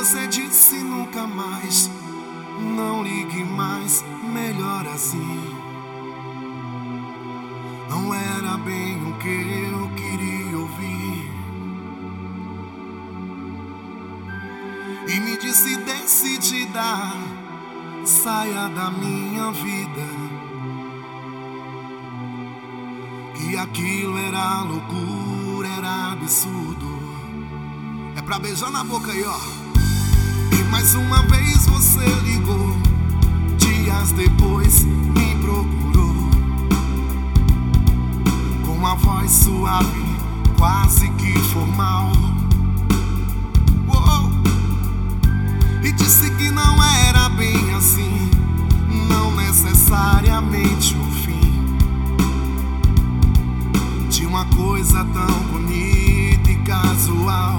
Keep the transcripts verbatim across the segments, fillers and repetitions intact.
você disse nunca mais. Não ligue mais, melhor assim. Não era bem o que eu queria ouvir. E me disse decidida, saia da minha vida, que aquilo era loucura, era absurdo. É pra beijar na boca aí, ó. E mais uma vez você ligou, dias depois me procurou, com uma voz suave, quase que formal. Uou! E disse que não era bem assim, não necessariamente o fim de uma coisa tão bonita e casual.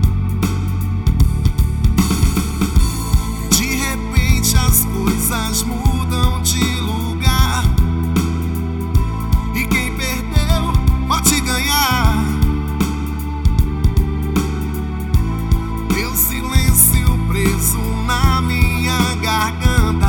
De repente as coisas mudam de lugar, e quem perdeu pode ganhar. Meu silêncio preso na minha garganta,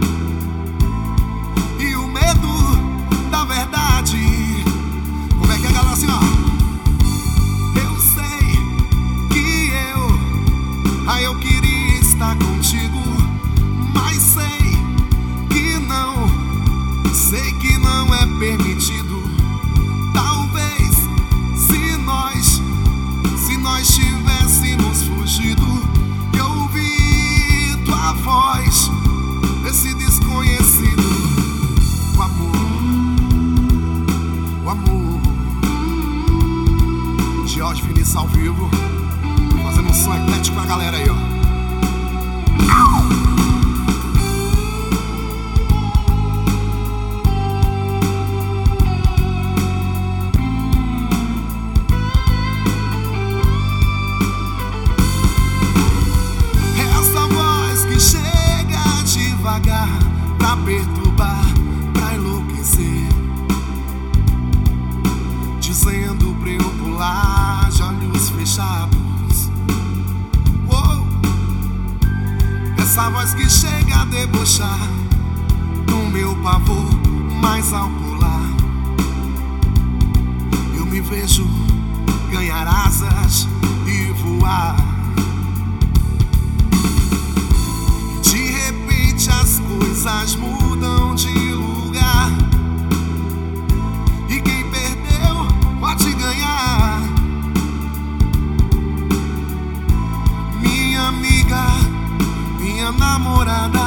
e o medo da verdade. Como é que é, galera? Assim, ó. Eu sei que eu, ah, eu queria estar contigo, mas sei que não, sei que não é permitido. Talvez se nós, se nós tivéssemos fugido, eu ouvi tua voz, esse desconhecido. O amor, o amor. Jorge Vinícius ao vivo, fazendo um som eclético pra galera aí, ó. Essa voz que chega devagar pra perturbar, pra enlouquecer, dizendo pra eu pular de olhos fechados. Uou! Essa voz que chega a debochar do meu pavor, mas ao pular eu me vejo ganhar asas e voar. De repente as coisas mudam de lugar, e quem perdeu pode ganhar. Minha amiga, minha namorada,